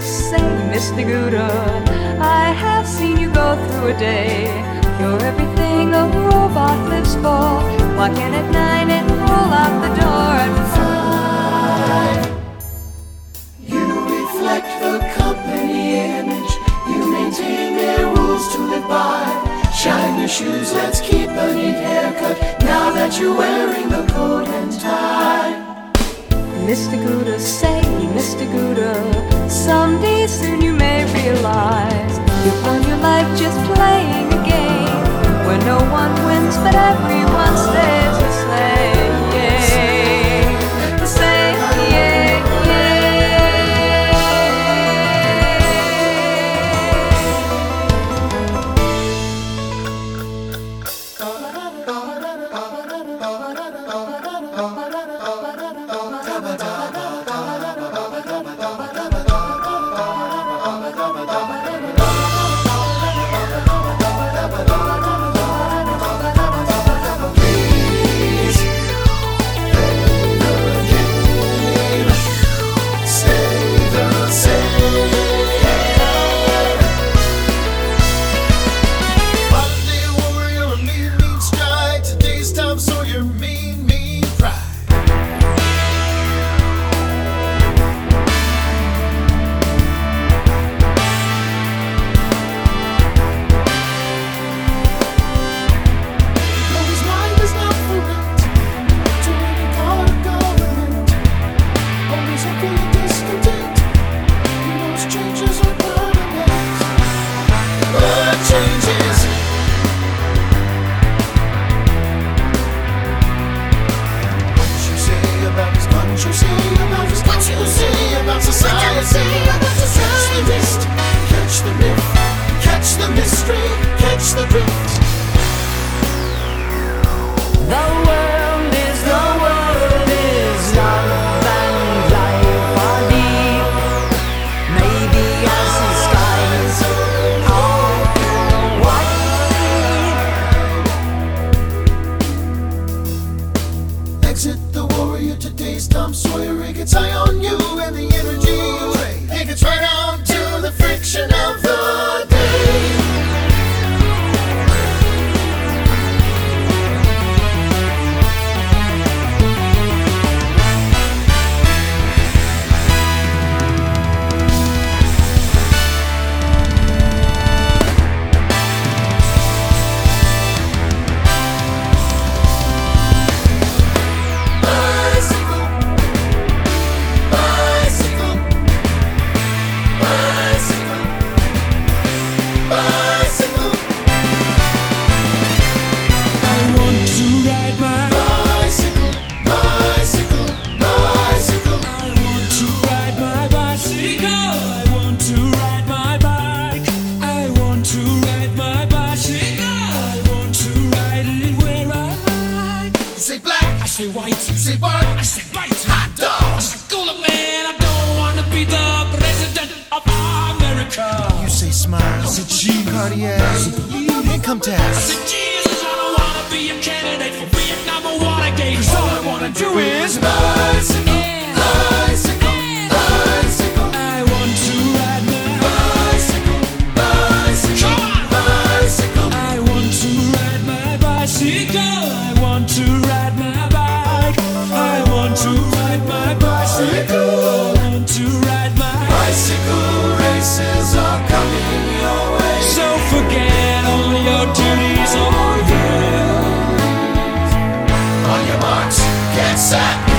say, Mr. Gouda, I have seen you go through a day. You're everything a robot lives for. Walk in at 9 and roll out the door at 5. You reflect the company image. You maintain their rules to live by. Shine your shoes, let's keep a neat haircut now that you're wearing the coat and tie. Mr. Gouda, say, Mr. Gouda, someday soon you may realize you've run your life just playing a game where no one wins but everyone stays the same. The same, Exit the warrior, today's Tom Sawyer. It gets high on you and the energy you trade. It gets right on to the friction of the day. say white, say what? I say right, hot dog. I say cool man, I don't wanna be the president of America. You say smile, I say cheese, Cartier, income I tax. say Jesus, I don't wanna be a candidate for Vietnam or Watergate. 'Cause all I wanna do is bicycle, bicycle, bicycle. I want to ride my bicycle, bicycle, bicycle. I want to ride my bicycle. I want to ride my bike. I want to ride my bicycle. I want to ride my Bicycle races are coming your way. So forget all your duties on you. On your marks, get set.